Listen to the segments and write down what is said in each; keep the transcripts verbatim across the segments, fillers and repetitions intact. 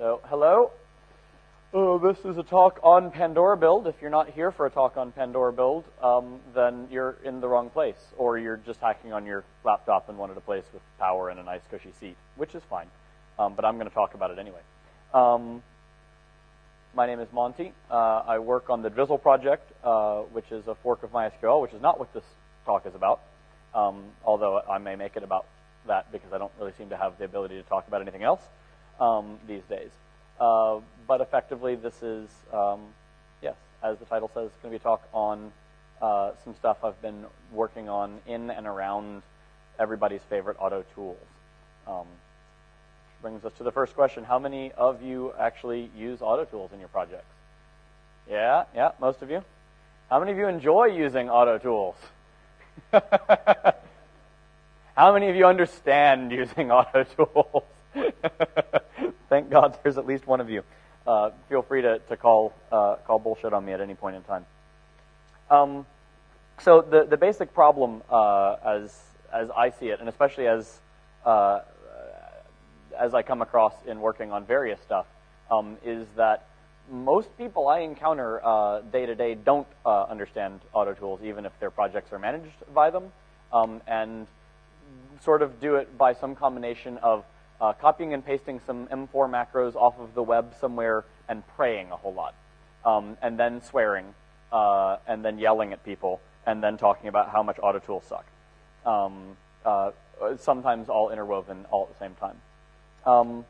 So, hello. Uh, this is a talk on Pandora Build. If you're not here for a talk on Pandora Build, um, then you're in the wrong place, or you're just hacking on your laptop and wanted a place with power and a nice cushy seat, which is fine. Um, but I'm going to talk about it anyway. Um, my name is Monty. Uh, I work on the Drizzle project, uh, which is a fork of MySQL, which is not what this talk is about, um, although I may make it about that because I don't really seem to have the ability to talk about anything else um, these days. Uh, but effectively, this is, um, yes, as the title says, it's going to be a talk on uh, some stuff I've been working on in and around everybody's favorite auto tools. Um, brings us to the first question. How many of you actually use auto tools in your projects? Yeah, yeah, most of you. How many of you enjoy using auto tools? How many of you understand using auto tools? Thank God there's at least one of you. Uh, feel free to, to call uh, call bullshit on me at any point in time. Um, so the, the basic problem, uh, as as I see it, and especially as uh, as I come across in working on various stuff, um, is that most people I encounter uh, day to day don't uh, understand auto tools, even if their projects are managed by them, um, and sort of do it by some combination of Uh, copying and pasting some M four macros off of the web somewhere and praying a whole lot, um, and then swearing, uh, and then yelling at people, and then talking about how much auto tools suck. Um, uh, sometimes all interwoven all at the same time. Um,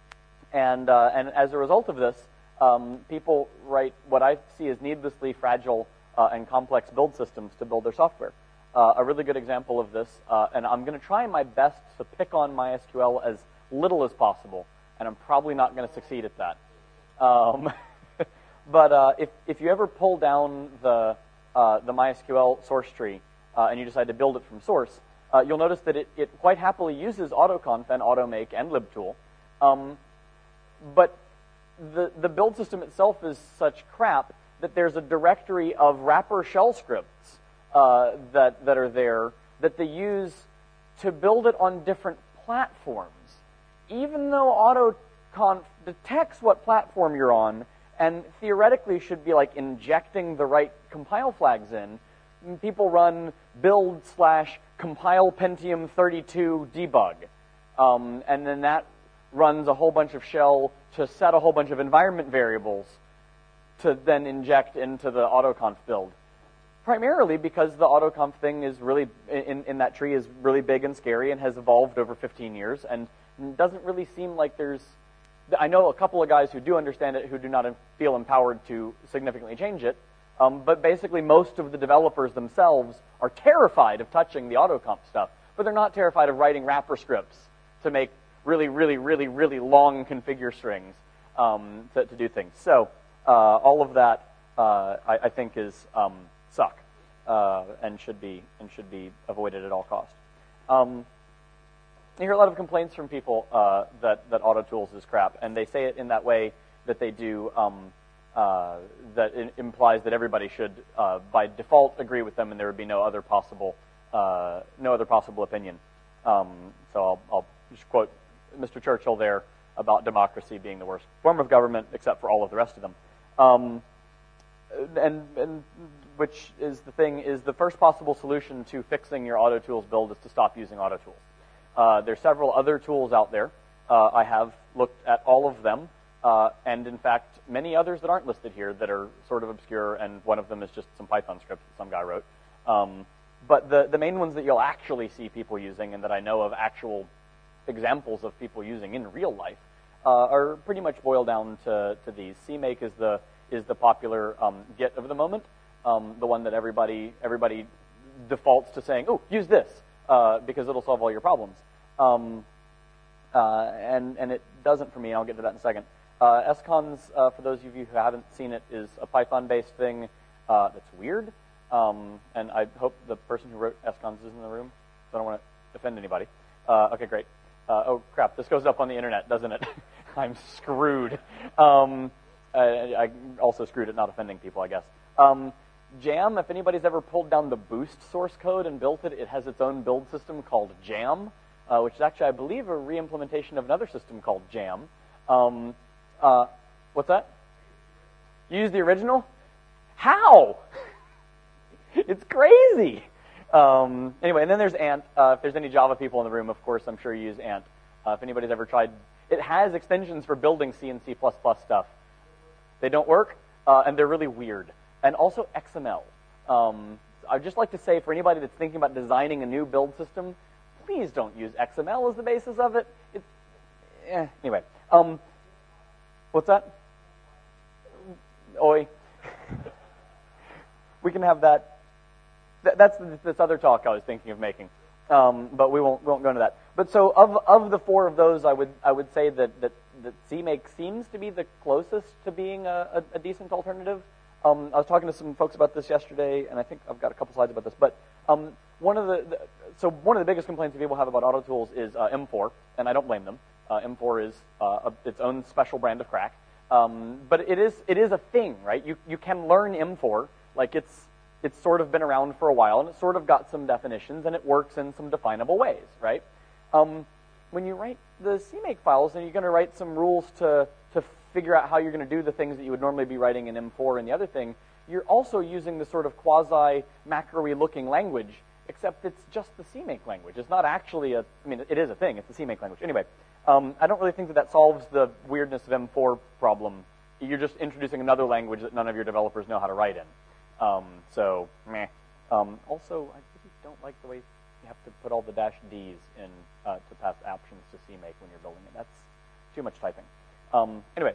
and uh, and as a result of this, um, people write what I see as needlessly fragile uh, and complex build systems to build their software. Uh, a really good example of this, uh, and I'm going to try my best to pick on MySQL as little as possible, and I'm probably not going to succeed at that. Um, but uh, if if you ever pull down the uh, the MySQL source tree uh, and you decide to build it from source, uh, you'll notice that it, it quite happily uses AutoConf and AutoMake and libtool. Um, but the the build system itself is such crap that there's a directory of wrapper shell scripts uh, that that are there that they use to build it on different platforms. Even though AutoConf detects what platform you're on and theoretically should be like injecting the right compile flags in, people run build slash compile Pentium thirty-two debug. Um, and then that runs a whole bunch of shell to set a whole bunch of environment variables to then inject into the AutoConf build. Primarily because the AutoConf thing is really, in, in that tree is really big and scary and has evolved over fifteen years, and doesn't really seem like there's, I know a couple of guys who do understand it who do not feel empowered to significantly change it, um, but basically most of the developers themselves are terrified of touching the AutoConf stuff, but they're not terrified of writing wrapper scripts to make really, really, really, really long configure strings um, to, to do things. So uh, all of that, uh, I, I think, is um, suck uh, and should be and should be avoided at all costs. Um, You hear a lot of complaints from people uh, that, that Auto Tools is crap, and they say it in that way that they do, um, uh, that it implies that everybody should, uh, by default, agree with them, and there would be no other possible, uh, no other possible opinion. Um, so I'll, I'll just quote Mister Churchill there about democracy being the worst form of government, except for all of the rest of them. Um, and, and which is the thing, is the first possible solution to fixing your Auto Tools build is to stop using Auto Tools. Uh, there's several other tools out there. Uh, I have looked at all of them, uh, and in fact, many others that aren't listed here that are sort of obscure, and one of them is just some Python script that some guy wrote. Um, but the, the main ones that you'll actually see people using, and that I know of actual examples of people using in real life, uh, are pretty much boiled down to, to these. CMake is the is the popular um, Git of the moment, um, the one that everybody everybody defaults to saying, "Oh, use this," uh, because it'll solve all your problems. Um, uh, and, and it doesn't for me, and I'll get to that in a second. Uh, S CONS, uh, for those of you who haven't seen it, is a Python-based thing uh, that's weird. Um, and I hope the person who wrote S CONS is in the room, so I don't want to offend anybody. Uh, okay, great. Uh, oh, crap, this goes up on the internet, doesn't it? I'm screwed. Um, I, I also screwed at not offending people, I guess. Um, Jam, if anybody's ever pulled down the Boost source code and built it, it has its own build system called Jam. Uh, which is actually, I believe, a re-implementation of another system called Jam. Um, Uh, what's that? You use the original? How? It's crazy. Um, anyway, and then there's Ant. Uh, if there's any Java people in the room, of course, I'm sure you use Ant. Uh, if anybody's ever tried, it has extensions for building C and C plus plus stuff. They don't work, uh, and they're really weird. And also X M L. Um, I'd just like to say, for anybody that's thinking about designing a new build system, please don't use X M L as the basis of it. It's, eh, anyway. Um, what's that? Oi. We can have that. Th- that's this other talk I was thinking of making, um, but we won't we won't go into that. But so of of the four of those, I would I would say that that, that CMake seems to be the closest to being a, a, a decent alternative. Um, I was talking to some folks about this yesterday, and I think I've got a couple slides about this. But um, one of the, the so one of the biggest complaints that people have about AutoTools is uh, M four, and I don't blame them. Uh, M four is uh, a, its own special brand of crack. Um, but it is it is a thing, right? You you can learn M four, like it's it's sort of been around for a while, and it's sort of got some definitions, and it works in some definable ways, right? Um, when you write the CMake files, and you're going to write some rules to to figure out how you're going to do the things that you would normally be writing in M four and the other thing, you're also using the sort of quasi macro-y looking language, except it's just the CMake language. It's not actually a, I mean, it is a thing. It's the CMake language. Anyway. Um, I don't really think that that solves the weirdness of M four problem. You're just introducing another language that none of your developers know how to write in. Um, so, meh. Um, also, I really don't like the way you have to put all the dash Ds in uh, to pass options to CMake when you're building it. That's too much typing. Um, anyway,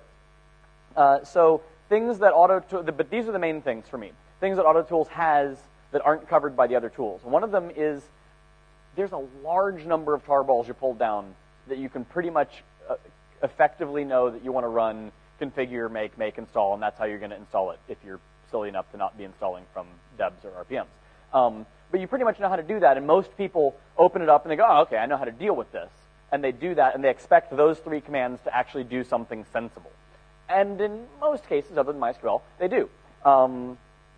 uh, so things that Auto, but these are the main things for me. Things that AutoTools has that aren't covered by the other tools. One of them is there's a large number of tarballs you pull down that you can pretty much uh, effectively know that you want to run, configure, make, make, install, and that's how you're going to install it if you're silly enough to not be installing from debs or R P Ms. Um, but you pretty much know how to do that, and most people open it up and they go, oh, okay, I know how to deal with this. And they do that, and they expect those three commands to actually do something sensible. And in most cases, other than MySQL, they do. Um,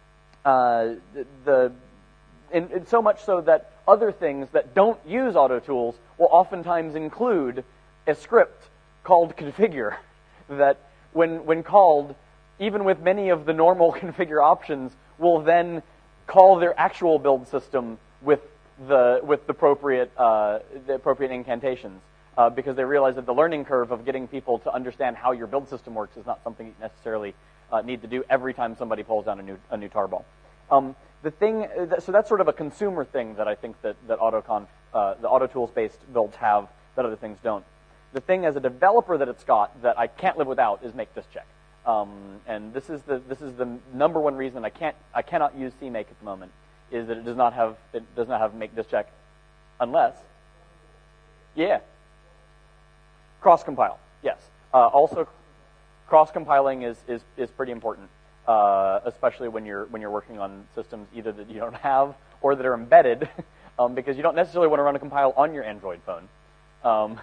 uh, the, the and, and so much so that other things that don't use AutoTools will oftentimes include a script called configure that when when called, even with many of the normal configure options, will then call their actual build system with the with the appropriate uh, the appropriate incantations uh, because they realize that the learning curve of getting people to understand how your build system works is not something you necessarily uh, need to do every time somebody pulls down a new a new tarball. Um, The thing, so that's sort of a consumer thing that I think that, that AutoConf, uh, the AutoTools-based builds have that other things don't. The thing as a developer that it's got that I can't live without is make this check. Um, and this is the this is the number one reason I can't I cannot use CMake at the moment is that it does not have it does not have make this check unless yeah cross compile yes uh, also cross compiling is is is pretty important. Uh, especially when you're when you're working on systems either that you don't have or that are embedded, um, because you don't necessarily want to run a compile on your Android phone. Um,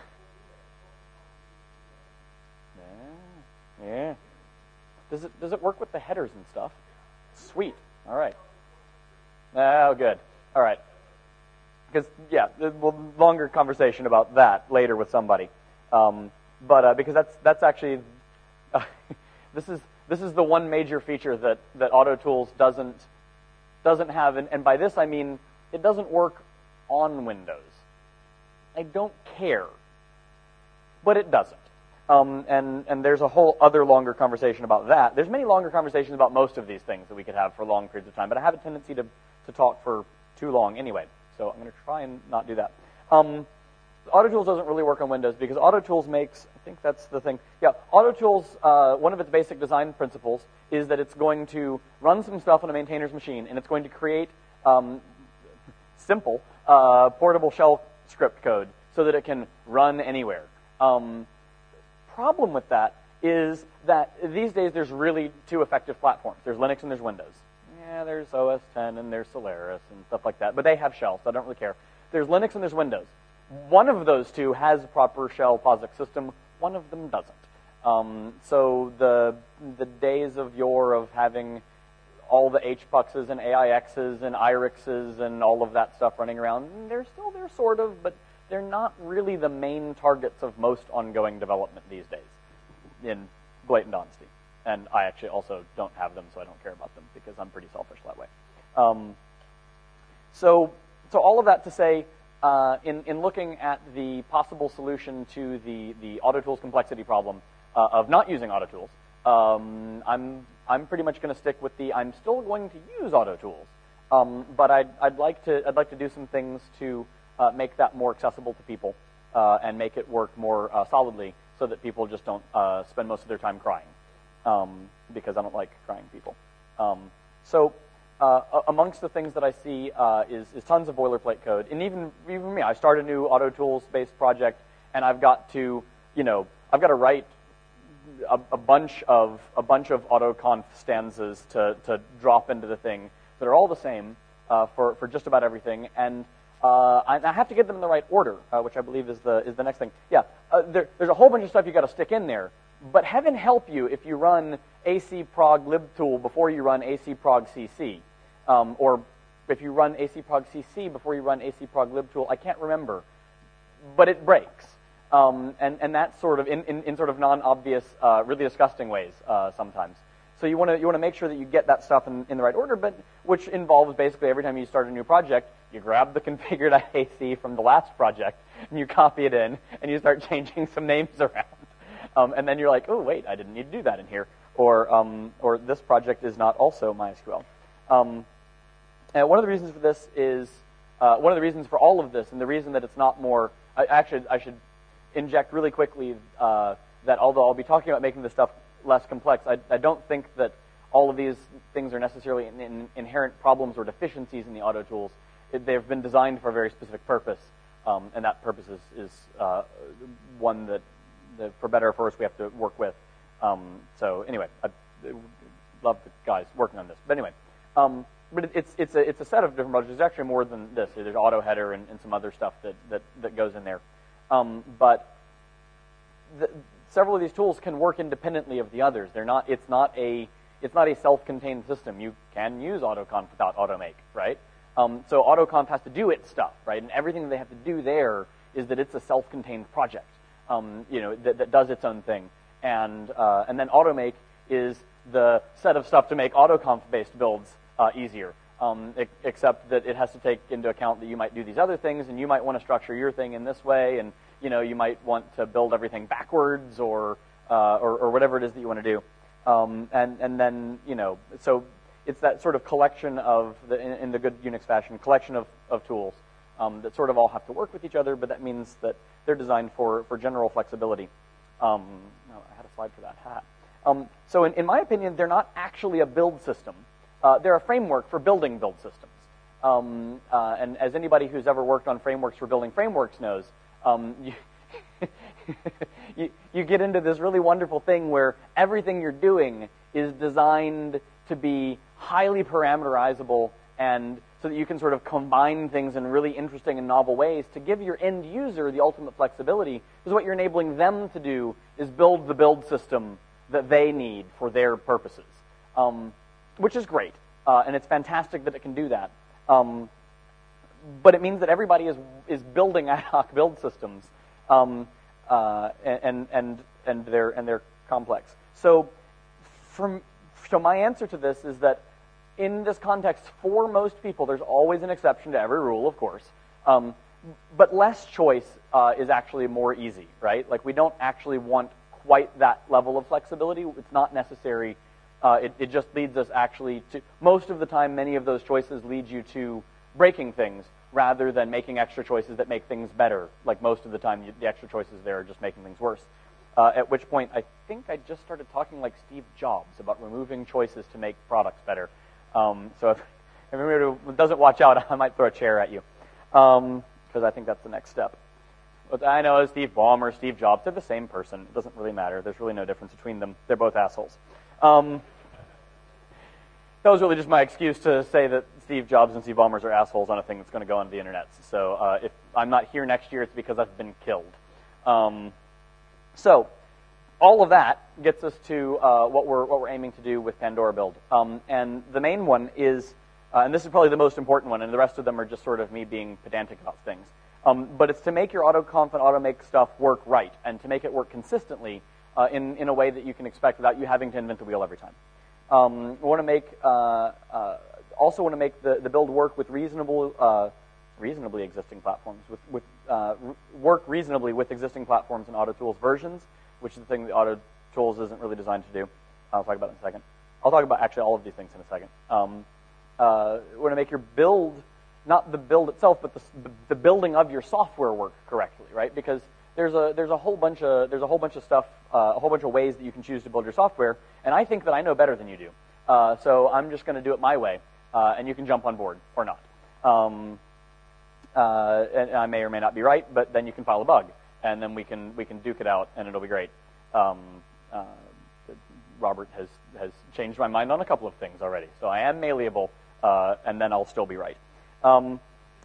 yeah, yeah. Does it does it work with the headers and stuff? Sweet. All right. Oh, good. All right. Because yeah, we'll longer conversation about that later with somebody. Um, but uh, because that's that's actually uh, this is. This is the one major feature that, that AutoTools doesn't doesn't have, and, and by this I mean it doesn't work on Windows. I don't care, but it doesn't. Um, and, and there's a whole other longer conversation about that. There's many longer conversations about most of these things that we could have for long periods of time, but I have a tendency to, to talk for too long anyway, so I'm going to try and not do that. Um, AutoTools doesn't really work on Windows because AutoTools makes, I think that's the thing. Yeah, AutoTools, uh, one of its basic design principles is that it's going to run some stuff on a maintainer's machine, and it's going to create um, simple, uh, portable shell script code so that it can run anywhere. Um, problem with that is that these days there's really two effective platforms. There's Linux and there's Windows. Yeah, there's O S ten and there's Solaris and stuff like that, but they have shells, so I don't really care. There's Linux and there's Windows. One of those two has a proper shell POSIX system. One of them doesn't. Um, so the the days of yore of having all the H puxes and A I Xs and I R I Xs and all of that stuff running around, they're still there sort of, but they're not really the main targets of most ongoing development these days. In blatant honesty. And I actually also don't have them, so I don't care about them because I'm pretty selfish that way. Um, so, so all of that to say, uh, in, in looking at the possible solution to the, the AutoTools complexity problem uh, of not using AutoTools, um, I'm, I'm pretty much going to stick with the I'm still going to use AutoTools, um, but I'd, I'd, like to, I'd like to do some things to uh, make that more accessible to people uh, and make it work more uh, solidly so that people just don't uh, spend most of their time crying. Um, because I don't like crying people. Um, so uh, amongst the things that I see uh, is, is tons of boilerplate code. And even, even me, I start a new AutoTools-based project, and I've got to, you know, I've got to write a, a bunch of a bunch of AutoConf stanzas to, to drop into the thing that are all the same uh, for, for just about everything. And uh, I, I have to get them in the right order, uh, which I believe is the, is the next thing. Yeah, uh, there, there's a whole bunch of stuff you've got to stick in there. But heaven help you if you run acprog libtool before you run acprog cc, um, or if you run acprog cc before you run acprog libtool. I can't remember, but it breaks, um, and and that's sort of in, in, in sort of non-obvious, uh, really disgusting ways uh, sometimes. So you want to you want to make sure that you get that stuff in, in the right order, but which involves basically every time you start a new project, you grab the configure.ac from the last project and you copy it in, and you start changing some names around. Um, and then you're like, oh, wait, I didn't need to do that in here. Or um, or this project is not also MySQL. Um, and one of the reasons for this is, uh, one of the reasons for all of this, and the reason that it's not more, I, actually, I should inject really quickly uh, that although I'll be talking about making this stuff less complex, I, I don't think that all of these things are necessarily in, in inherent problems or deficiencies in the AutoTools. It, they've been designed for a very specific purpose, um, and that purpose is, is uh, one that, that, for better or for worse, we have to work with. Um, so anyway, I love the guys working on this. But anyway, um, but it, it's it's a it's a set of different projects. There's actually more than this. There's auto header and, and some other stuff that that, that goes in there. Um, but the, several of these tools can work independently of the others. They're not. It's not a it's not a self-contained system. You can use AutoConf without AutoMake, right? Um, so AutoConf has to do its stuff, right? And everything that they have to do there is that it's a self-contained project, um, you know, that, that does its own thing. And uh, and then AutoMake is the set of stuff to make AutoConf-based builds uh, easier, um, e- except that it has to take into account that you might do these other things, and you might want to structure your thing in this way, and you know you might want to build everything backwards, or uh, or, or whatever it is that you want to do. Um, and and then you know so it's that sort of collection of the in, in the good Unix fashion collection of of tools um, that sort of all have to work with each other, but that means that they're designed for for general flexibility. Um, no, I had a slide for that. Ha. Um, so in, in my opinion, they're not actually a build system. Uh, they're a framework for building build systems. Um, uh, and as anybody who's ever worked on frameworks for building frameworks knows, um, you, you, you get into this really wonderful thing where everything you're doing is designed to be highly parameterizable, and so that you can sort of combine things in really interesting and novel ways to give your end user the ultimate flexibility, because what you're enabling them to do is build the build system that they need for their purposes, um, which is great, uh, and it's fantastic that it can do that. Um, but it means that everybody is is building ad hoc build systems, um, uh, and and and they're and they're complex. So, from so my answer to this is that, in this context, for most people, there's always an exception to every rule, of course. Um, but less choice uh, is actually more easy, right? Like, we don't actually want quite that level of flexibility. It's not necessary. Uh, it, it just leads us actually to, most of the time, many of those choices lead you to breaking things rather than making extra choices that make things better. Like, most of the time, you, the extra choices there are just making things worse. Uh, at which point, I think I just started talking like Steve Jobs about removing choices to make products better. Um, so if, if anybody doesn't watch out, I might throw a chair at you, because um, I think that's the next step. But I know Steve Ballmer, Steve Jobs, they're the same person. It doesn't really matter. There's really no difference between them. They're both assholes. Um, that was really just my excuse to say that Steve Jobs and Steve Ballmer are assholes on a thing that's going to go on the internet. So uh, if I'm not here next year, it's because I've been killed. Um, so all of that gets us to uh, what we're what we're aiming to do with Pandora Build. Um, and the main one is, uh, and this is probably the most important one, and the rest of them are just sort of me being pedantic about things. Um, but it's to make your AutoConf and AutoMake stuff work right, and to make it work consistently. uh, in, in a way that you can expect without you having to invent the wheel every time. Um, we want to make, uh, uh, also want to make the, the build work with reasonable, uh, reasonably existing platforms, with, with uh, work reasonably with existing platforms and AutoTools versions, which is the thing that AutoTools isn't really designed to do. I'll talk about it in a second. I'll talk about actually all of these things in a second. Um, uh, we want to make your build, not the build itself, but the, the building of your software work correctly, right? Because there's a there's a whole bunch of there's a whole bunch of stuff, uh, a whole bunch of ways that you can choose to build your software, and I think that I know better than you do. Uh, so I'm just going to do it my way, uh, and you can jump on board or not. Um, uh, and I may or may not be right, but then you can file a bug, and then we can we can duke it out, and it'll be great. Um, uh, Robert has has changed my mind on a couple of things already, so I am malleable, uh, and then I'll still be right. Um,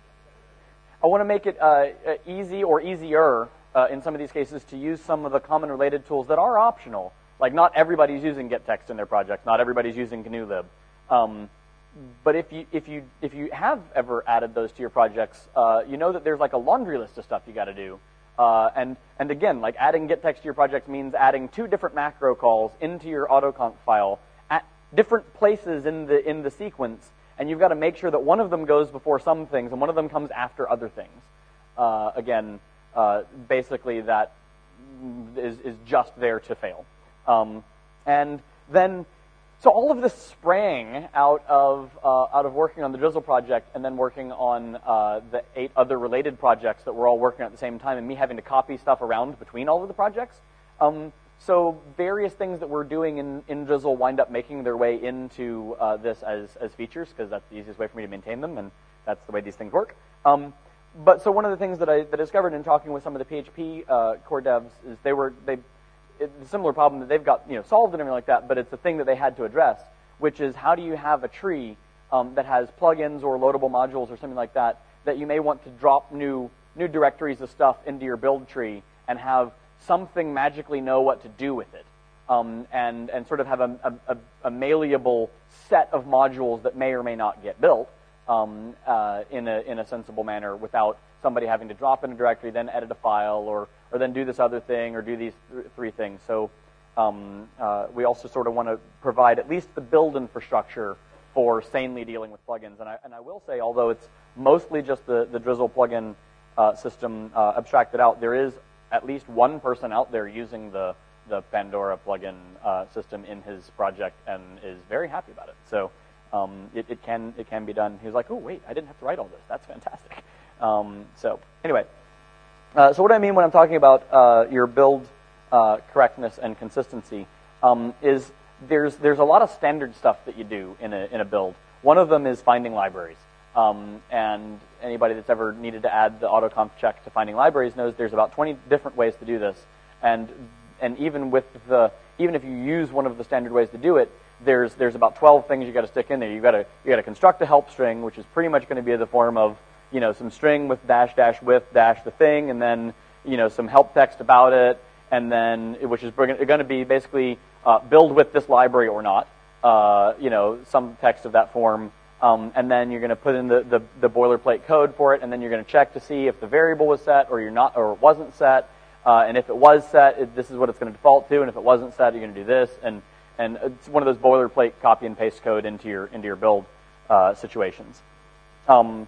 I want to make it uh, easy or easier uh, in some of these cases to use some of the common related tools that are optional. Like, not everybody's using gettext in their projects, not everybody's using G N U lib. Um, but if you if you if you have ever added those to your projects, uh, you know that there's like a laundry list of stuff you got to do. Uh, and and again, like adding gettext to your project means adding two different macro calls into your autoconf file at different places in the in the sequence, and you've got to make sure that one of them goes before some things and one of them comes after other things. Uh, again, uh, basically that is is just there to fail. Um, and then, so all of this sprang out of uh, out of working on the Drizzle project and then working on uh, the eight other related projects that we're all working on at the same time, and me having to copy stuff around between all of the projects. Um, so various things that we're doing in, in Drizzle wind up making their way into uh, this as, as features, because that's the easiest way for me to maintain them, and that's the way these things work. Um, but so one of the things that I, that I discovered in talking with some of the P H P uh, core devs is they were they it's a similar problem that they've got, you know, solved and everything like that, but it's a thing that they had to address, which is how do you have a tree um, that has plugins or loadable modules or something like that that you may want to drop new new directories of stuff into your build tree and have something magically know what to do with it, um, and and sort of have a, a, a malleable set of modules that may or may not get built um, uh, in a in a sensible manner without somebody having to drop in a directory, then edit a file, or or then do this other thing, or do these th three things. So um, uh, we also sort of want to provide at least the build infrastructure for sanely dealing with plugins. And I, and I will say, although it's mostly just the, the Drizzle plugin uh, system uh, abstracted out, there is at least one person out there using the, the Pandora plugin uh, system in his project and is very happy about it. So um, it, it, can, it can be done. He was like, oh, wait, I didn't have to write all this. That's fantastic. Um, so anyway. Uh, so what I mean when I'm talking about uh, your build uh, correctness and consistency um, is there's there's a lot of standard stuff that you do in a in a build. One of them is finding libraries, um, and anybody that's ever needed to add the autoconf check to finding libraries knows there's about twenty different ways to do this. And and even with the even if you use one of the standard ways to do it, there's there's about twelve things you got to stick in there. You got to you got to construct a help string, which is pretty much going to be the form of, you know, some string with dash dash with dash the thing, and then, you know, some help text about it, and then, which is going to be basically uh, build with this library or not, uh, you know, some text of that form, um, and then you're going to put in the, the, the boilerplate code for it, and then you're going to check to see if the variable was set or you're not, or it wasn't set, uh, and if it was set, it, this is what it's going to default to, and if it wasn't set, you're going to do this, and and it's one of those boilerplate copy and paste code into your into your build uh, situations. Um,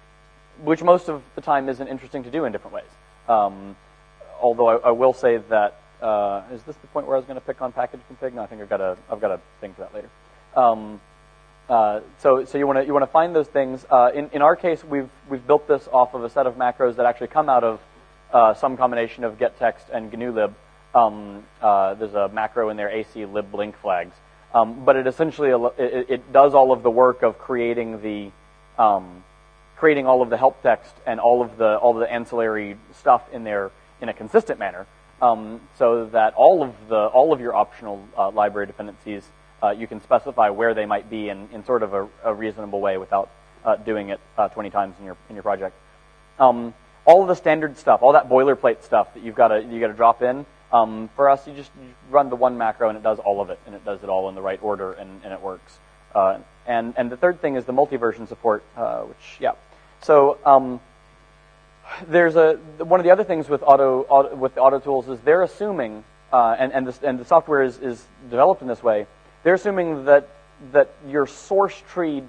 which most of the time isn't interesting to do in different ways. Um, although I, I will say that, uh, is this the point where I was going to pick on package config? No, I think I've got a, I've got a thing for that later. Um, uh, so, so you want to you want to find those things. Uh, in in our case, we've we've built this off of a set of macros that actually come out of uh, some combination of gettext and G N U lib. Um, uh, there's a macro in there, ac lib blink flags, um, but it essentially it, it does all of the work of creating the um, creating all of the help text and all of the all of the ancillary stuff in there in a consistent manner, um, so that all of the all of your optional uh, library dependencies uh, you can specify where they might be in, in sort of a, a reasonable way without uh, doing it uh, twenty times in your in your project. Um, all of the standard stuff, all that boilerplate stuff that you've got to you got to drop in. Um, for us, you just you run the one macro and it does all of it, and it does it all in the right order, and, and it works. Uh, and and the third thing is the multi-version support, uh, which yeah. So um, there's a one of the other things with auto, auto with the AutoTools is they're assuming uh, and and, this, and the software is, is developed in this way, they're assuming that that your source tree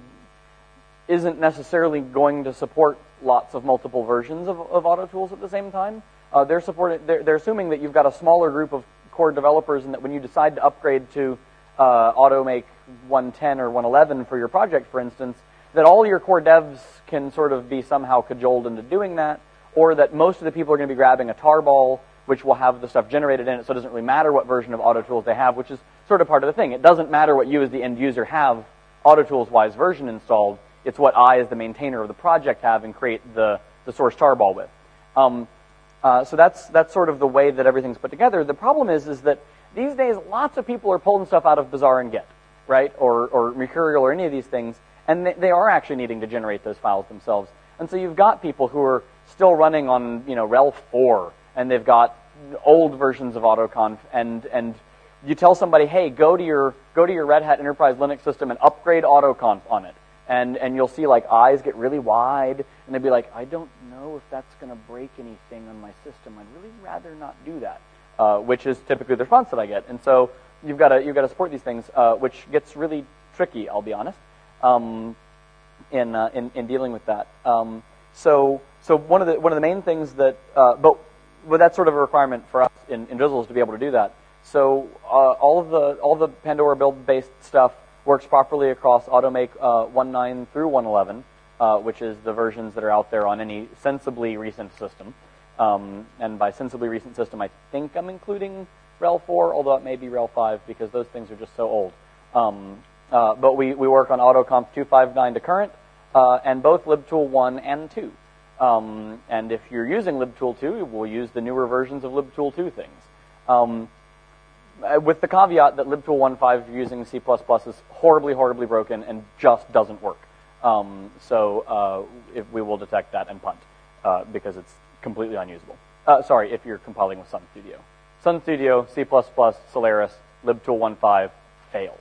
isn't necessarily going to support lots of multiple versions of, of AutoTools at the same time. Uh, they're supporting. They're, they're assuming that you've got a smaller group of core developers, and that when you decide to upgrade to uh, AutoMake one ten or one eleven for your project, for instance, that all your core devs can sort of be somehow cajoled into doing that, or that most of the people are going to be grabbing a tarball, which will have the stuff generated in it, so it doesn't really matter what version of AutoTools they have, which is sort of part of the thing. It doesn't matter what you as the end user have AutoTools-wise version installed. It's what I, as the maintainer of the project, have and create the, the source tarball with. Um, uh, so that's that's sort of the way that everything's put together. The problem is is that these days lots of people are pulling stuff out of Bazaar and Git, right, or, or Mercurial or any of these things, and they, they are actually needing to generate those files themselves. And so you've got people who are still running on, you know, RHEL four, and they've got old versions of AutoConf, and and you tell somebody, hey, go to your go to your Red Hat Enterprise Linux system and upgrade AutoConf on it. And and you'll see like eyes get really wide, and they'd be like, I don't know if that's going to break anything on my system. I'd really rather not do that, uh, which is typically the response that I get. And so you've got to you've got to support these things, uh, which gets really tricky. I'll be honest, um, in, uh, in in dealing with that. Um, so so one of the one of the main things that, uh, but well, that's sort of a requirement for us in, in Drizzle is to be able to do that. So uh, all of the all of the Pandora build based stuff works properly across AutoMake uh, one nine through one eleven, uh, which is the versions that are out there on any sensibly recent system. Um, and by sensibly recent system, I think I'm including RHEL four, although it may be RHEL five, because those things are just so old. Um, uh, but we, we work on AutoConf two fifty-nine to current, uh, and both libtool one and two. Um, and if you're using libtool two, we'll use the newer versions of libtool two things. Um, with the caveat that libtool one point five using C plus plus is horribly, horribly broken and just doesn't work. Um, so uh, if we will detect that and punt, uh, because it's completely unusable. Uh, sorry, if you're compiling with Sun Studio. Sun Studio, C plus plus, Solaris, libtool one point five, fail.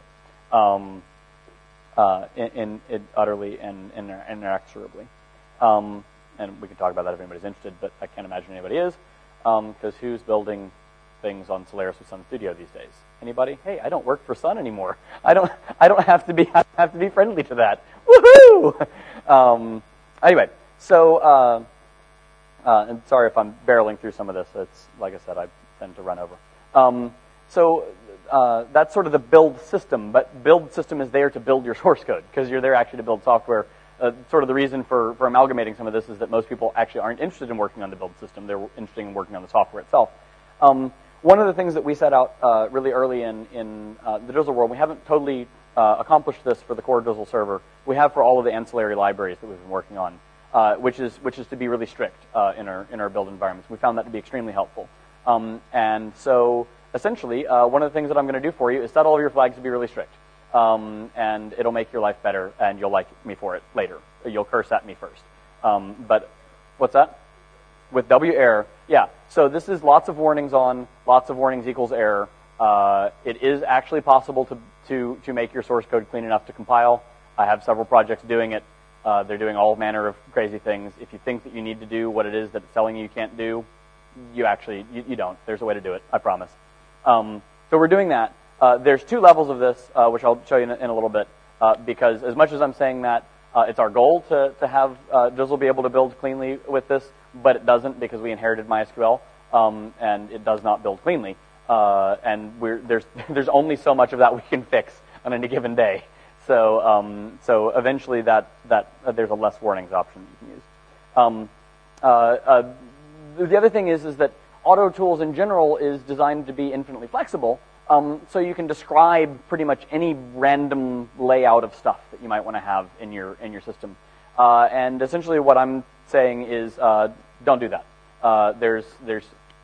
Um, uh, in, in, in utterly and in, in, inexorably. Um, and we can talk about that if anybody's interested, but I can't imagine anybody is, because um, who's building things on Solaris with Sun Studio these days? Anybody? Hey, I don't work for Sun anymore. I don't. I don't have to be. I have to be friendly to that. Woohoo! Um, anyway, so uh, uh, and sorry if I'm barreling through some of this. It's like I said, I tend to run over. Um, so uh, that's sort of the build system. But build system is there to build your source code because you're there actually to build software. Uh, sort of the reason for, for amalgamating some of this is that most people actually aren't interested in working on the build system. They're interested in working on the software itself. Um, One of the things that we set out uh, really early in, in uh, the Drizzle world, we haven't totally uh, accomplished this for the core Drizzle server. We have for all of the ancillary libraries that we've been working on, uh, which is which is to be really strict uh, in our in our build environments. We found that to be extremely helpful. Um, and so essentially, uh, one of the things that I'm going to do for you is set all of your flags to be really strict, um, and it'll make your life better, and you'll like me for it later. You'll curse at me first. Um, but what's that? With W error, yeah. So this is lots of warnings on, lots of warnings equals error. Uh, it is actually possible to, to, to make your source code clean enough to compile. I have several projects doing it. Uh, they're doing all manner of crazy things. If you think that you need to do what it is that it's telling you you can't do, you actually, you, you don't. There's a way to do it, I promise. Um, so we're doing that. Uh, there's two levels of this, uh, which I'll show you in, in a little bit, uh, because as much as I'm saying that, uh, it's our goal to, to have uh, Drizzle be able to build cleanly with this, but it doesn't because we inherited MySQL, um, and it does not build cleanly. Uh, and we're, there's there's only so much of that we can fix on any given day. So um, so eventually that that uh, there's a less warnings option you can use. Um, uh, uh, the other thing is is that AutoTools in general is designed to be infinitely flexible. Um, so you can describe pretty much any random layout of stuff that you might want to have in your in your system. Uh, and essentially what I'm saying is uh, don't do that. Uh, there's, there's,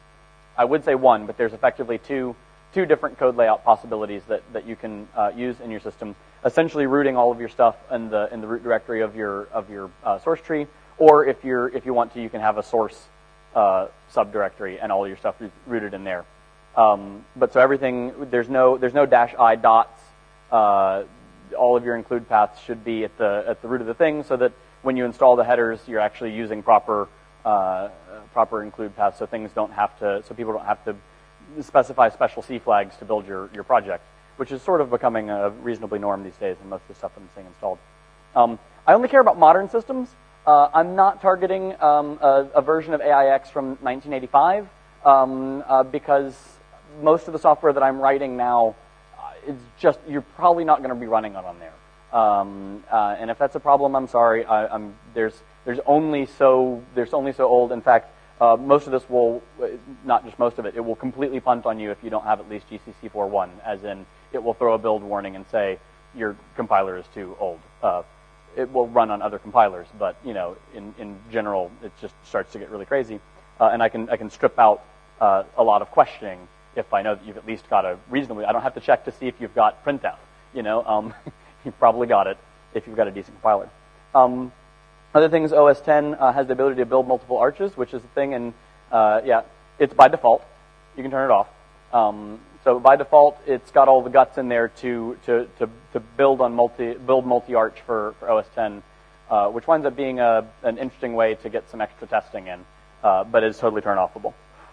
I would say one, but there's effectively two, two different code layout possibilities that, that you can uh, use in your system. Essentially rooting all of your stuff in the in the root directory of your of your uh, source tree, or if you're if you want to, you can have a source uh, subdirectory and all your stuff is rooted in there. Um, but so everything there's no there's no dash I dots. Uh, all of your include paths should be at the at the root of the thing, so that when you install the headers, you're actually using proper uh, proper include paths, so things don't have to, so people don't have to specify special C flags to build your, your project, which is sort of becoming a reasonably norm these days, and most of the stuff I'm seeing installed. Um, I only care about modern systems. Uh, I'm not targeting um, a, a version of A I X from nineteen eighty-five um, uh, because most of the software that I'm writing now uh, is just, you're probably not going to be running it on there. Um, uh, and if that's a problem, I'm sorry. I, I'm, there's there's only so there's only so old. In fact, uh, most of this will, not just most of it, it will completely punt on you if you don't have at least G C C four point one, as in it will throw a build warning and say your compiler is too old. Uh, It will run on other compilers, but you know, in, in general, it just starts to get really crazy. Uh, and I can I can strip out uh, a lot of questioning if I know that you've at least got a reasonably. I don't have to check to see if you've got printf. You know, um, you've probably got it if you've got a decent compiler. Um, other things, O S ten uh, has the ability to build multiple arches, which is a thing, and uh, yeah, it's by default. You can turn it off. Um, So by default, it's got all the guts in there to to to, to build on multi build multi arch for, for O S ten, uh, which winds up being a, an interesting way to get some extra testing in, uh, but is totally turn offable.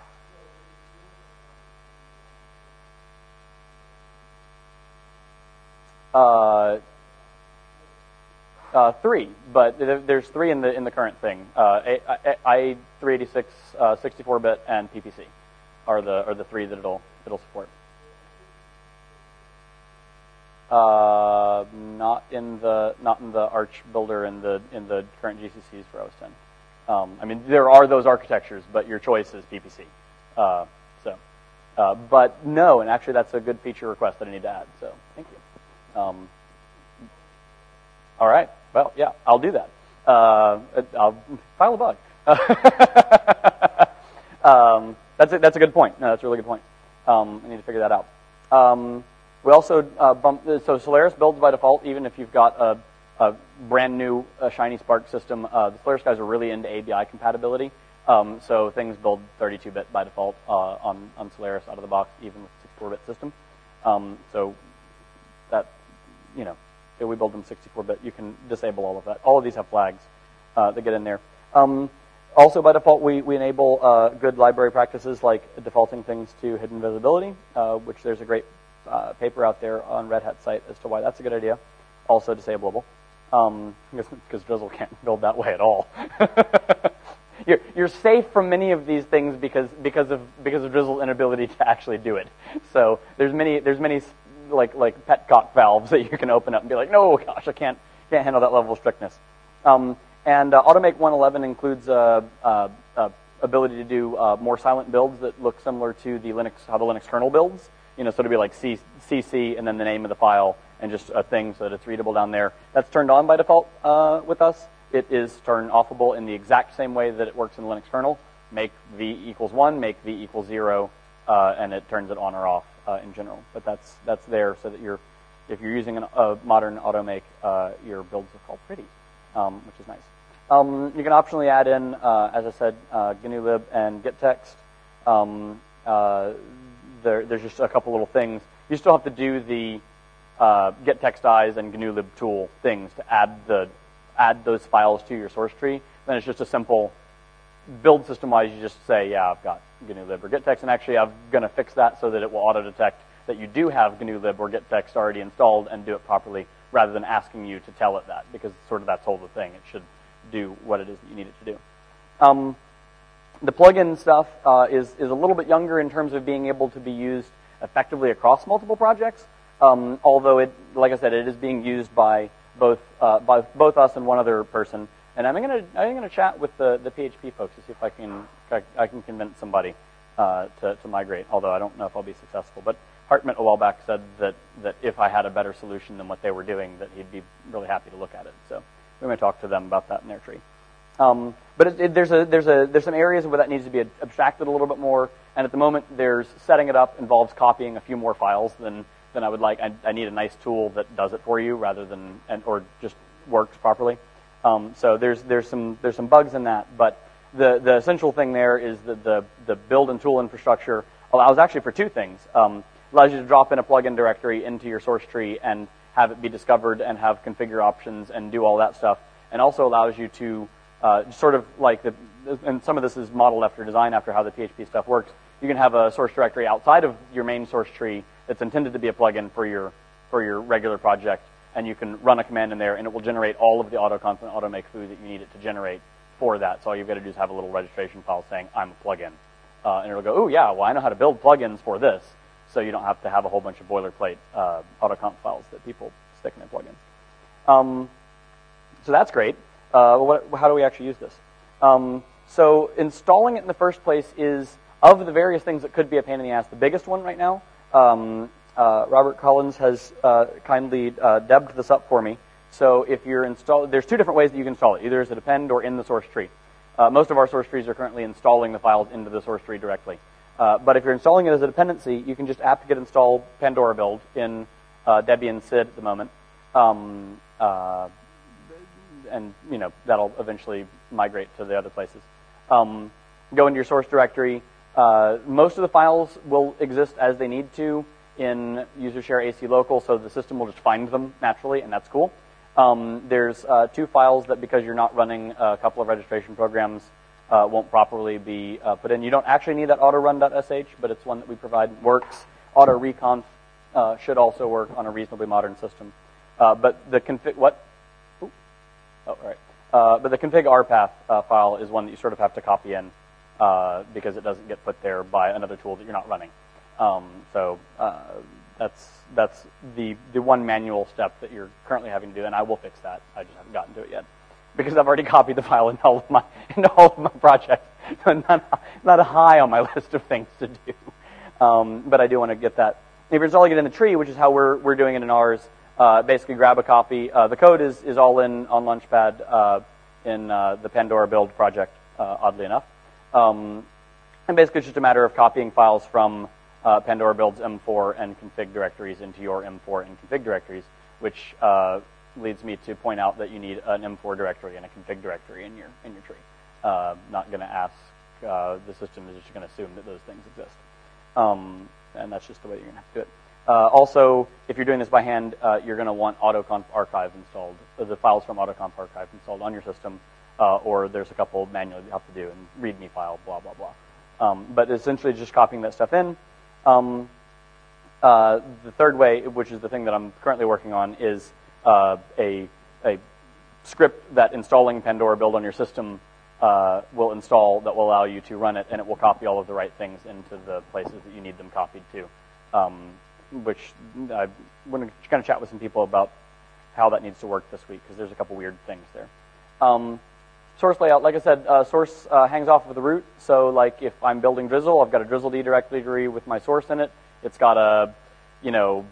Uh, uh, three, but there's three in the in the current thing. Uh, I three eighty-six, uh, sixty-four bit, and P P C are the are the three that it'll it'll support. Uh, not in the not in the Arch builder in the in the current G C Cs for O S ten. Um, I mean, there are those architectures, but your choice is P P C. Uh, so, uh, but no, and actually, that's a good feature request that I need to add. So, thank you. Um, all right. Well, yeah, I'll do that. Uh, I'll file a bug. um, that's a, that's a good point. No, that's a really good point. Um, I need to figure that out. Um, We also uh, bump, so Solaris builds by default, even if you've got a, a brand new uh, shiny Spark system. Uh, the Solaris guys are really into A B I compatibility, um, so things build thirty-two bit by default uh, on, on Solaris out of the box, even with sixty-four bit system. Um, so that, you know, if we build them sixty-four bit, you can disable all of that. All of these have flags uh, that get in there. Um, Also, by default, we, we enable uh, good library practices like defaulting things to hidden visibility, uh, which there's a great uh, paper out there on Red Hat's site as to why that's a good idea. Also disableable, um, because Drizzle can't build that way at all. you're, you're safe from many of these things because because of because of Drizzle's inability to actually do it. So there's many there's many like like petcock valves that you can open up and be like, no, gosh, I can't can't handle that level of strictness. Um, And uh, Automake one eleven includes uh, uh, uh, ability to do uh, more silent builds that look similar to the Linux, how the Linux kernel builds. You know, so it'll be like C, CC and then the name of the file and just a thing so that it's readable down there. That's turned on by default uh, with us. It is turned offable in the exact same way that it works in the Linux kernel. Make v equals one, make v equals zero, uh, and it turns it on or off uh, in general. But that's that's there so that you're, if you're using an, a modern Automake, uh, your builds are called pretty, um, which is nice. Um, you can optionally add in, uh, as I said, uh, G N U lib and gettext. Um, uh, there, there's just a couple little things. You still have to do the uh, gettext-eyes and G N U lib tool things to add the add those files to your source tree. Then it's just a simple build system-wise. You just say, yeah, I've got G N U lib or gettext, and actually I'm going to fix that so that it will auto-detect that you do have G N U lib or gettext already installed and do it properly, rather than asking you to tell it that, because sort of that's the whole thing. It should do what it is that you need it to do. Um, the plugin stuff uh, is is a little bit younger in terms of being able to be used effectively across multiple projects. Um, although it, like I said, it is being used by both uh, by both us and one other person. And I'm gonna I'm gonna chat with the the P H P folks to see if I can I can convince somebody uh, to to migrate. Although I don't know if I'll be successful. But Hartmut a while back said that that if I had a better solution than what they were doing, that he'd be really happy to look at it. So we may talk to them about that in their tree. Um, but it, it, there's a there's a there's some areas where that needs to be abstracted a little bit more. And at the moment, there's setting it up involves copying a few more files than than I would like. I, I need a nice tool that does it for you rather than and or just works properly. Um, so there's there's some there's some bugs in that. But the the essential thing there is that the the build and tool infrastructure allows actually for two things. Um, allows you to drop in a plugin directory into your source tree and have it be discovered and have configure options and do all that stuff, and also allows you to uh, sort of like the, and some of this is modeled after design after how the P H P stuff works. you can have a source directory outside of your main source tree that's intended to be a plugin for your for your regular project, and you can run a command in there, and it will generate all of the AutoConf and AutoMake foo that you need it to generate for that. So all you've got to do is have a little registration file saying, I'm a plugin. Uh, and it'll go, oh, yeah, well, I know how to build plugins for this, so you don't have to have a whole bunch of boilerplate uh, AutoConf files that people stick in their plugins. Um, so that's great. Uh, what, how do we actually use this? Um, so installing it in the first place is, of the various things that could be a pain in the ass, the biggest one right now. Um, uh, Robert Collins has uh, kindly uh, debbed this up for me. So if you're install, there's two different ways that you can install it, either as a depend or in the source tree. Uh, most of our source trees are currently installing the files into the source tree directly. Uh, but if you're installing it as a dependency, you can just apt-get install Pandora build in uh, Debian S I D at the moment. Um, uh, and, you know, that'll eventually migrate to the other places. Um, go into your source directory. Uh, most of the files will exist as they need to in user share A C local, so the system will just find them naturally, and that's cool. Um, there's uh, two files that, because you're not running a couple of registration programs, uh, won't properly be uh, put in. You don't actually need that autorun.sh, but it's one that we provide. Works. Autoreconf uh, should also work on a reasonably modern system. Uh, but the config, what? Ooh. Oh, all right. Uh, but the config rpath uh, file is one that you sort of have to copy in uh, because it doesn't get put there by another tool that you're not running. Um, so uh, that's that's the the one manual step that you're currently having to do, and I will fix that. I just haven't gotten to it yet because I've already copied the file into all of my into all of my projects. not, not a high on my list of things to do, um, but I do want to get that. If you're installing it in the tree, which is how we're we're doing it in ours, uh, basically grab a copy. Uh, the code is is all in on Launchpad uh, in uh, the Pandora build project. Uh, oddly enough, um, and basically it's just a matter of copying files from Uh, Pandora builds M four and config directories into your M four and config directories, which uh, leads me to point out that you need an M four directory and a config directory in your in your tree. Uh, not going to ask. Uh, the system is just going to assume that those things exist, um, and that's just the way you're going to have to do it. Uh, also, if you're doing this by hand, uh, you're going to want AutoConf archive installed, uh, the files from AutoConf archive installed on your system, uh, or there's a couple manually you have to do, and README file, blah blah blah. Um, but essentially, just copying that stuff in. Um, uh, the third way, which is the thing that I'm currently working on, is uh, a, a script that installing Pandora build on your system uh, will install that will allow you to run it, and it will copy all of the right things into the places that you need them copied to, um, which I want to kind of chat with some people about how that needs to work this week, because there's a couple weird things there. Um, Source layout, like I said, uh, source uh, hangs off of the root. So, like, if I'm building Drizzle, I've got a Drizzle D directory with my source in it. It's got a, you know,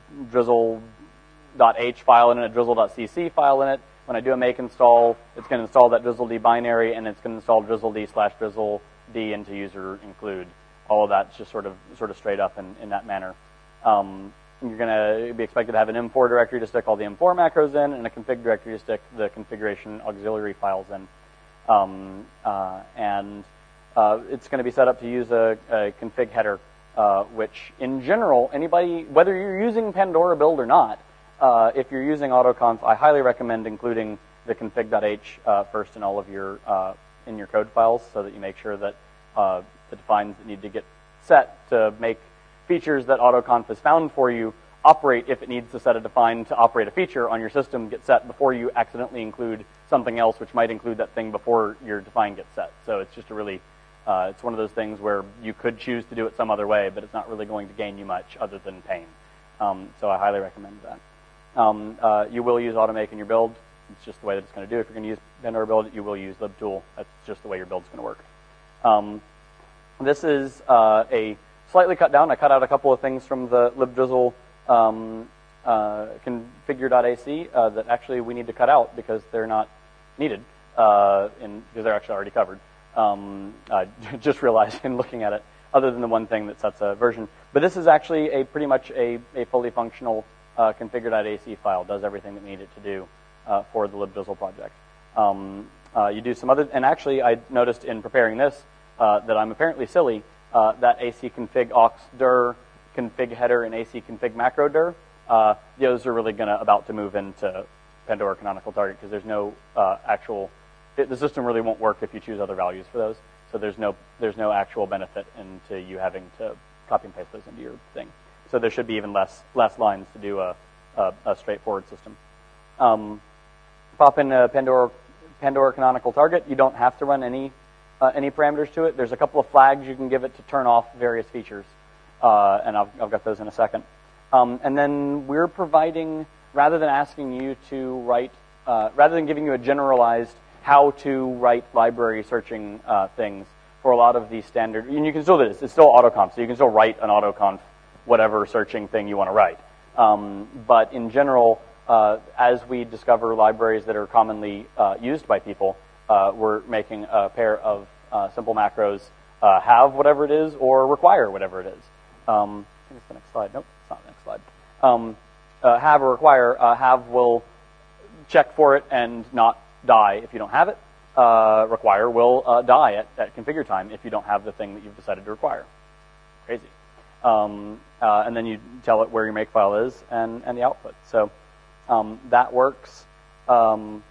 drizzle.h file in it, a drizzle.cc file in it. When I do a make install, it's going to install that Drizzle D binary, and it's going to install Drizzle D slash Drizzle D into user include. All of that's just sort of sort of straight up in, in that manner. Um, you're going to be expected to have an M four directory to stick all the M four macros in, and a config directory to stick the configuration auxiliary files in. Um, uh, and uh, it's going to be set up to use a, a config header, uh, which in general, anybody, whether you're using Pandora build or not, uh, if you're using AutoConf, I highly recommend including the config.h uh, first in all of your uh, in your code files, so that you make sure that uh, the defines that need to get set to make features that AutoConf has found for you operate if it needs to set a define to operate a feature on your system get set before you accidentally include something else which might include that thing before your define gets set. So it's just a really, uh, it's one of those things where you could choose to do it some other way, but it's not really going to gain you much other than pain. Um, so I highly recommend that. Um, uh, you will use AutoMake in your build. It's just the way that it's going to do. If you're going to use Pandora build, you will use libtool. That's just the way your build's going to work. Um, this is uh, a slightly cut down. I cut out a couple of things from the libdrizzle Um, uh, configure.ac uh, that actually we need to cut out because they're not needed, uh, in, because they're actually already covered. Um, I just realized in looking at it, other than the one thing that sets a version. But this is actually a pretty much a, a fully functional uh, configure.ac file, does everything that we need it to do uh, for the libdrizzle project. Um, uh, you do some other, and actually I noticed in preparing this uh, that I'm apparently silly, uh, that ac config aux dir config header and ac config macro dir, uh, those are really going to about to move into Pandora canonical target because there's no uh, actual, it, the system really won't work if you choose other values for those. So there's no there's no actual benefit into you having to copy and paste those into your thing. So there should be even less less lines to do a, a, a straightforward system. Um, pop in a Pandora Pandora canonical target. You don't have to run any uh, any parameters to it. There's a couple of flags you can give it to turn off various features, uh, and I've, I've got those in a second. Um, and then we're providing, rather than asking you to write, uh, rather than giving you a generalized how to write library searching uh, things for a lot of these standard, and you can still do this, it's still autoconf, so you can still write an autoconf whatever searching thing you want to write. Um, but in general, uh, as we discover libraries that are commonly uh, used by people, uh, we're making a pair of uh, simple macros uh, have whatever it is or require whatever it is. Um, I think it's the next slide. Nope, it's not the next slide. Um, uh, have or require, uh, have will check for it and not die if you don't have it. Uh, require will uh, die at, at configure time if you don't have the thing that you've decided to require. Crazy. Um, uh, and then you tell it where your makefile is and, and the output. So um, that works. Um,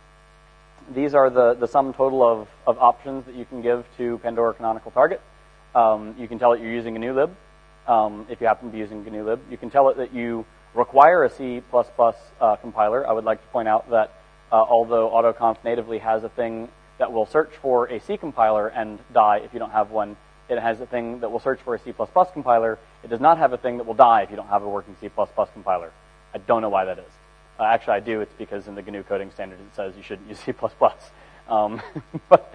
these are the, the sum total of, of options that you can give to Pandora Canonical Target. Um, you can tell it you're using G N U lib um, if you happen to be using G N U lib. You can tell it that you require a C plus plus uh, compiler. I would like to point out that uh, although AutoConf natively has a thing that will search for a C compiler and die if you don't have one, it has a thing that will search for a C plus plus compiler. It does not have a thing that will die if you don't have a working C plus plus compiler. I don't know why that is. Uh, actually, I do. It's because in the G N U coding standard it says you shouldn't use C plus plus. Um, but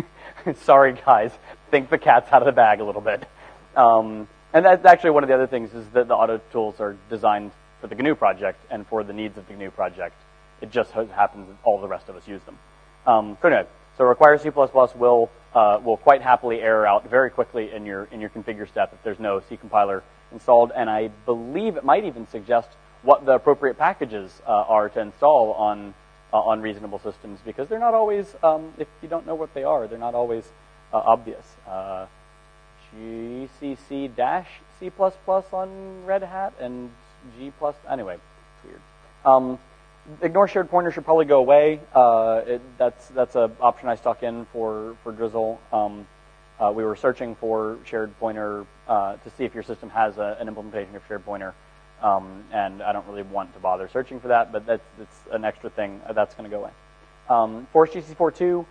sorry, guys. Think the cat's out of the bag a little bit. Um, and that's actually one of the other things is that the auto tools are designed for the G N U project and for the needs of the G N U project. It just happens that all the rest of us use them. Um, so anyway, so require C plus plus will uh, will quite happily error out very quickly in your in your configure step if there's no C compiler installed, and I believe it might even suggest what the appropriate packages uh, are to install on uh, on reasonable systems, because they're not always, um, if you don't know what they are, they're not always uh, obvious. Uh, G C C dash C plus plus on Red Hat and G plus, anyway, it's weird. Um, Ignore shared pointer should probably go away. Uh, it, that's that's an option I stuck in for for Drizzle. Um, uh, we were searching for shared pointer uh, to see if your system has a, an implementation of shared pointer, um, and I don't really want to bother searching for that. But that's that's an extra thing that's going to go away. Um, Force G C C four point two,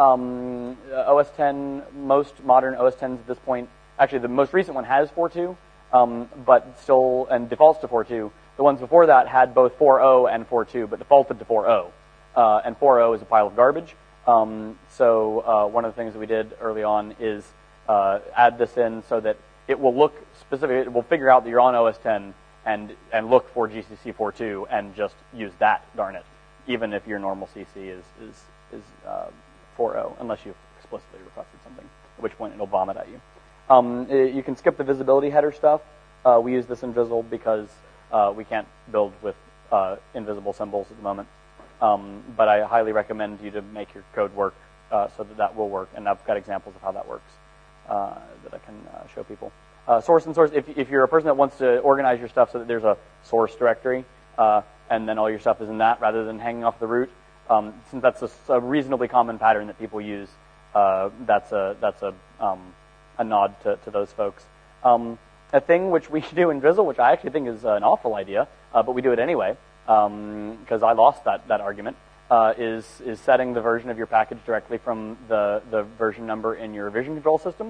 um, O S ten. Most modern O S tens at this point, actually the most recent one has four point two, um, but still and defaults to four point two. The ones before that had both four point oh and four point two, but defaulted to four point oh. Uh, and four point oh is a pile of garbage. Um, so uh, one of the things that we did early on is uh, add this in so that it will look specific. It will figure out that you're on O S ten and and look for G C C four point two and just use that, darn it, even if your normal C C is is is uh, four point oh, unless you've explicitly requested something, at which point it'll vomit at you. Um, it, you can skip the visibility header stuff. Uh, we use this in Drizzle because Uh, we can't build with uh, invisible symbols at the moment, um, but I highly recommend you to make your code work uh, so that that will work, and I've got examples of how that works uh, that I can uh, show people. Uh, source and source, if, if you're a person that wants to organize your stuff so that there's a source directory, uh, and then all your stuff is in that rather than hanging off the root, um, since that's a, a reasonably common pattern that people use, uh, that's a that's a, um, a nod to, to those folks. Um, A thing which we do in Drizzle, which I actually think is an awful idea, uh, but we do it anyway, because um, I lost that, that argument, uh, is is setting the version of your package directly from the, the version number in your revision control system.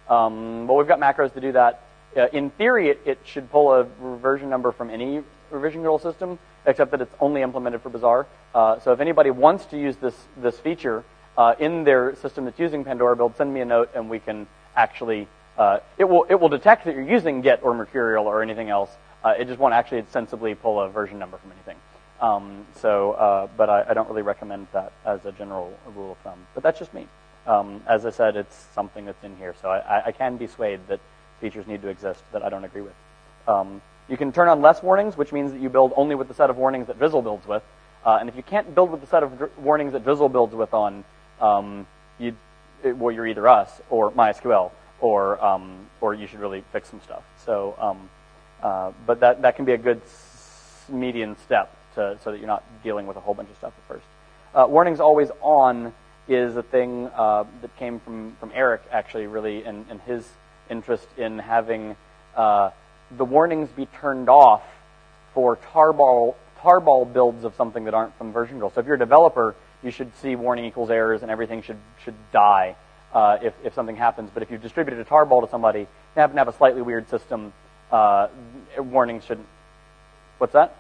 Um, well, we've got macros to do that. Uh, in theory, it, it should pull a version number from any revision control system, except that it's only implemented for Bazaar. Uh, so if anybody wants to use this, this feature uh, in their system that's using Pandora build, send me a note and we can actually... Uh, it will it will detect that you're using Git or Mercurial or anything else. Uh, it just won't actually sensibly pull a version number from anything. Um, so, uh, but I, I don't really recommend that as a general rule of thumb. But that's just me. Um, as I said, it's something that's in here, so I, I can be swayed that features need to exist that I don't agree with. Um, you can turn on less warnings, which means that you build only with the set of warnings that Drizzle builds with. Uh, and if you can't build with the set of dr- warnings that Drizzle builds with on, um, you, it, well, you're either us or MySQL. Or, um, or you should really fix some stuff. So, um, uh, but that that can be a good s- median step to, so that you're not dealing with a whole bunch of stuff at first. Uh, warnings always on is a thing uh, that came from, from Eric, actually, really, and, and his interest in having uh, the warnings be turned off for tarball, tarball builds of something that aren't from version control. So if you're a developer, you should see warning equals errors and everything should should die uh, if, if something happens. But if you've distributed a tarball to somebody, you happen to have a slightly weird system, uh, warnings shouldn't... What's that?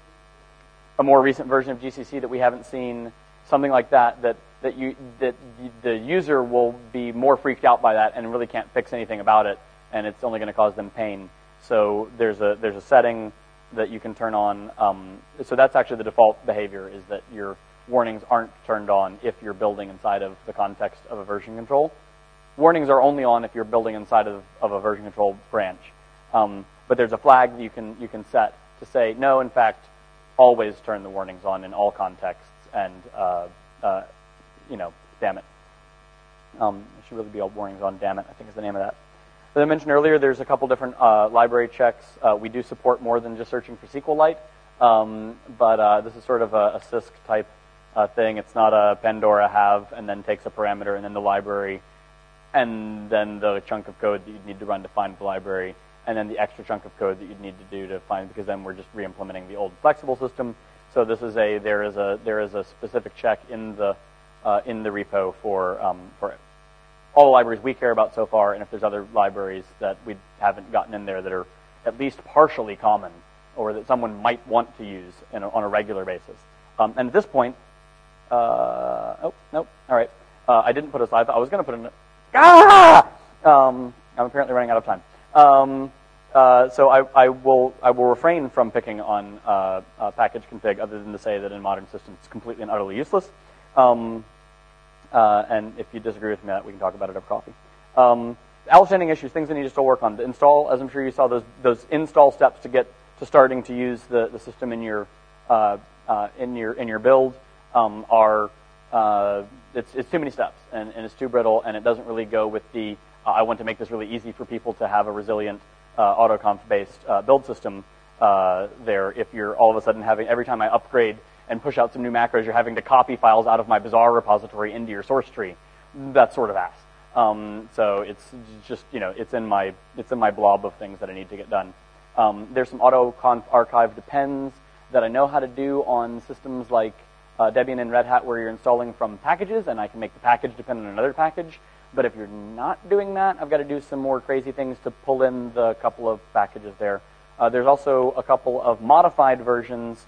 A more recent version of G C C that we haven't seen, something like that, that that you that the user will be more freaked out by that and really can't fix anything about it, and it's only going to cause them pain. So there's a there's a setting that you can turn on. Um, so that's actually the default behavior, is that your warnings aren't turned on if you're building inside of the context of a version control. Warnings are only on if you're building inside of, of a version control branch. Um, but there's a flag that you can you can set to say, no, in fact, always turn the warnings on in all contexts, and, uh, uh, you know, damn it. Um, it should really be all warnings on, damn it, I think is the name of that. As I mentioned earlier, there's a couple different uh, library checks. Uh, we do support more than just searching for SQLite, um, but uh, this is sort of a, a C I S C type uh, thing. It's not a Pandora have and then takes a parameter and then the library and then the chunk of code that you'd need to run to find the library, and then the extra chunk of code that you'd need to do to find, because then we're just re-implementing the old flexible system. So this is a there is a there is a specific check in the uh, in the repo for um, for all the libraries we care about so far, and if there's other libraries that we haven't gotten in there that are at least partially common or that someone might want to use in a, on a regular basis. Um, and at this point, uh, oh nope, all right, uh, I didn't put a slide. I was going to put in. Ah! Um, I'm apparently running out of time. Um, uh, so I, I will I will refrain from picking on uh, uh, package config, other than to say that in modern systems it's completely and utterly useless. Um, uh, and if you disagree with me, that we can talk about it over coffee. Um, outstanding issues, things that need to still work on. The install, as I'm sure you saw, those those install steps to get to starting to use the, the system in your uh, uh, in your in your build um, are uh, it's it's too many steps, and, and it's too brittle, and it doesn't really go with the Uh, I want to make this really easy for people to have a resilient uh, autoconf-based uh, build system uh, there. If you're all of a sudden having, every time I upgrade and push out some new macros, you're having to copy files out of my Bazaar repository into your source tree, that's sort of ass. Um, so it's just, you know, it's in my it's in my blob of things that I need to get done. Um, there's some autoconf archive depends that I know how to do on systems like uh, Debian and Red Hat, where you're installing from packages, and I can make the package depend on another package. But if you're not doing that, I've got to do some more crazy things to pull in the couple of packages there. Uh, there's also a couple of modified versions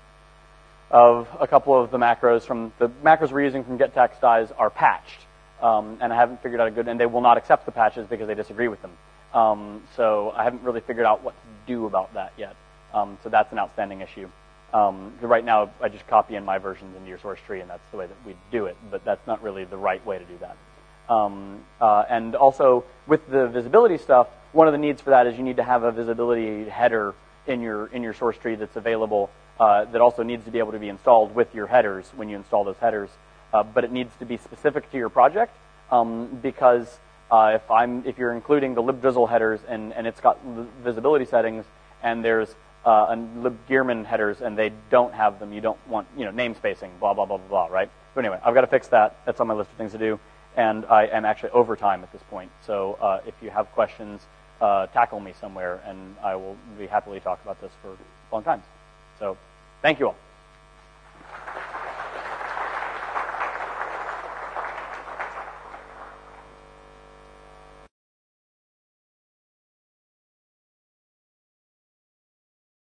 of a couple of the macros from the macros we're using from getTextDies are patched, um, and I haven't figured out a good, and they will not accept the patches because they disagree with them. Um, so I haven't really figured out what to do about that yet. Um, so that's an outstanding issue. Um, right now, I just copy in my versions into your source tree, and that's the way that we do it. But that's not really the right way to do that. Um, uh, and also, with the visibility stuff, one of the needs for that is you need to have a visibility header in your in your source tree that's available, uh, that also needs to be able to be installed with your headers when you install those headers. Uh, but it needs to be specific to your project, um, because uh, if I'm if you're including the libdrizzle headers and, and it's got visibility settings, and there's uh, libgearman headers and they don't have them, you don't want, you know, name spacing, blah blah blah blah blah, right? So anyway, I've got to fix that. That's on my list of things to do. And I am actually over time at this point. So uh, if you have questions, uh, tackle me somewhere, and I will be happily talk about this for long times. So thank you all.